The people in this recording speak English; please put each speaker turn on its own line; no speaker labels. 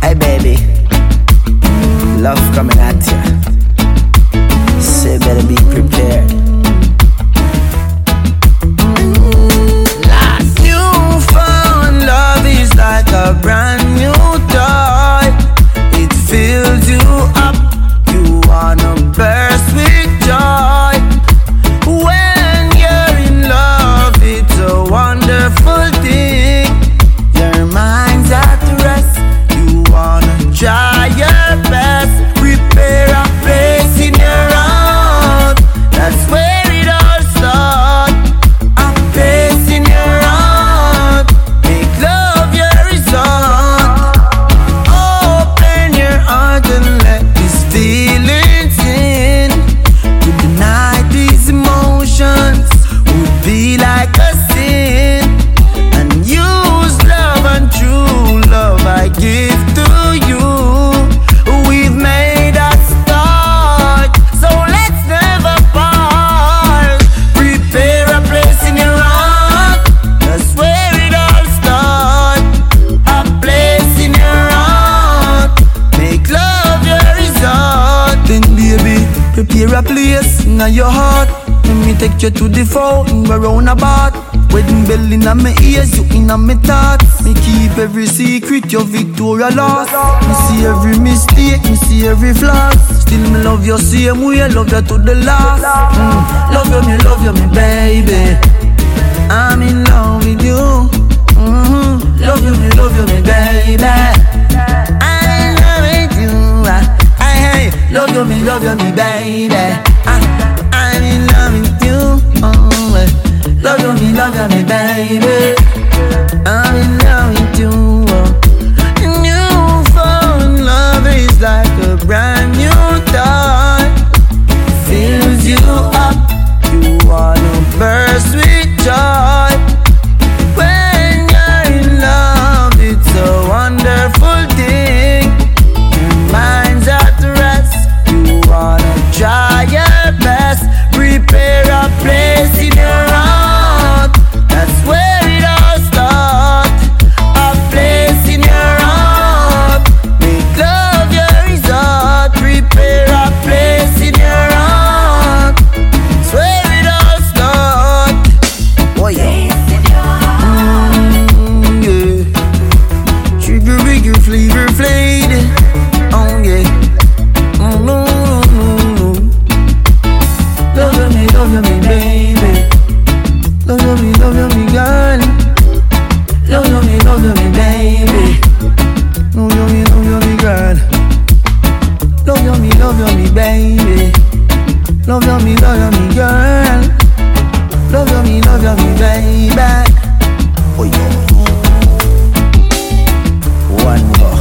Hey baby, love coming at you, so you better be prepared. Newfound love is like a brand new toy. It fills you up, you wanna burst with joy. When you're in love, it's a wonderful thing. Your mind's at rest, you wanna try your best. Prepare a place in your heart, that's where it all starts. A place in your heart, make love your resort. Open your heart and let these feelings in. To deny these emotions would be like a sin. And use love and true love I give to you. We've made a start, so let's never part. Prepare a place in your heart, that's where it all starts. A place in your heart, make love your resort. Then baby, prepare a place in your heart. Let me take you to the phone, we're round about. Wedding bell in my ears, you in my thoughts. Me keep every secret, your Victoria lost. Me see every mistake, me see every flaw. Still me love you same way, love you to the last. Love you, me baby. I'm in love with you. Love you, me baby. I'm in love with you. Love you, me baby. I'm in love with you. Love you, me baby. I'm in love with you. Newfound love is like a brand new toy. Fills you up, you wanna burst with joy. When you're in love, it's a wonderful thing. Your mind's at rest, you wanna try your best. Prepare a place in your heart, that's where it all starts. A place in your heart, make love your resort. Prepare a place in your heart, that's where it all starts. Oh yeah. Yeah. Trigger, rigger, flavor, flayed. Oh yeah. No. Love you, me baby. Love you, me girl. Love you, me baby. Love you, me girl. Love you, me baby. Love you, me girl. Love you, me baby. Oh yeah. One more.